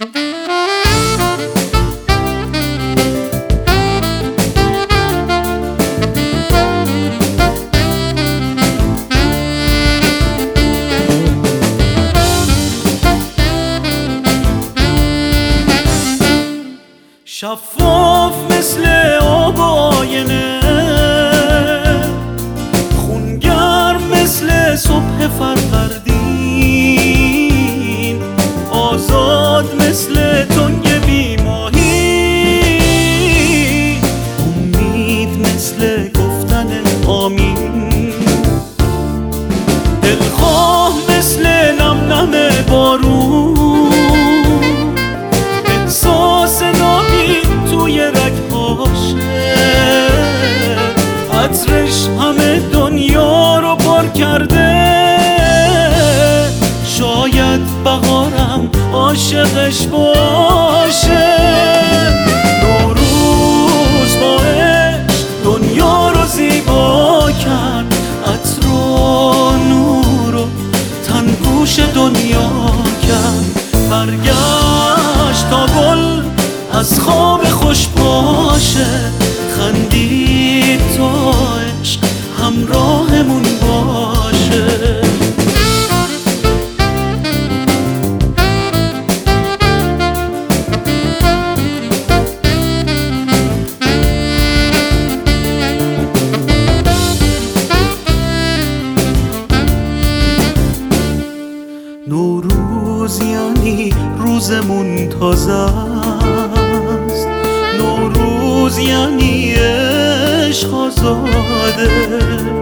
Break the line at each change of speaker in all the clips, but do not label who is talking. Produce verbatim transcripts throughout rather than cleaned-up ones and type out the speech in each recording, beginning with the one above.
شفاف مثل آب آینه، خونگرم مثل صبح فروردین، آزاد مثل تنگ بیماهی، امید مثل گفتن آمین، دلخواه مثل نم نم بارون، احساس نابی توی رگ‌هاشه، عطرش همه دنیا رو پر کرده، شاید بهارم عاشقش باشه. نوروز با عشق دنیا رو زیبا کرد، عطر و نور و تنگوش دنیا کرد، برگشت تا گل از خواب خوش باشه، خندید تا عشق همراهمون باشه. نوروز یعنی روزمون تازه است، نوروز یعنی عشق آزاده،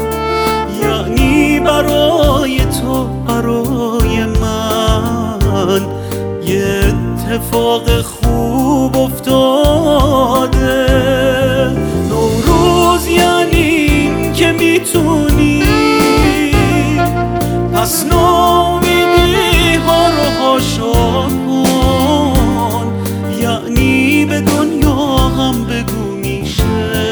یعنی برای تو برای من یه اتفاق خوب افتاده. نوروز یعنی این که میتونی پس ناامیدی ها رو حاشا کن، یعنی به دنیا هم بگو میشه،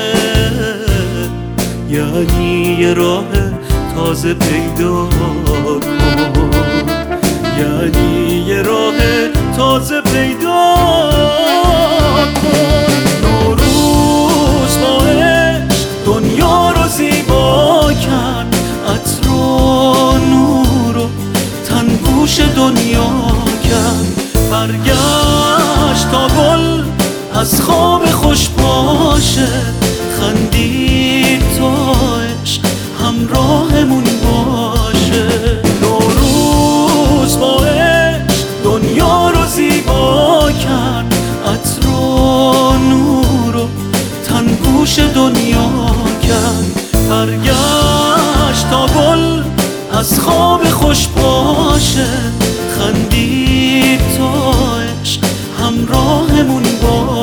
یعنی یه راه تازه پیدا کن، یعنی یه راه تازه پیدا کن. نوروز با عشق دنیا رو زیبا کرد، عطر و نور و تنگوش دنیا کرد، برگشت تا گل از خواب خوش باشه، خندید تا عشق همراهمون باشه. نوروز با عشق دنیا رو زیبا کرد، عطر و نور و تنگوش دنیا کرد، برگشت تا گل از خواب خوش باشه، خندید تا عشق همراهمون باشه.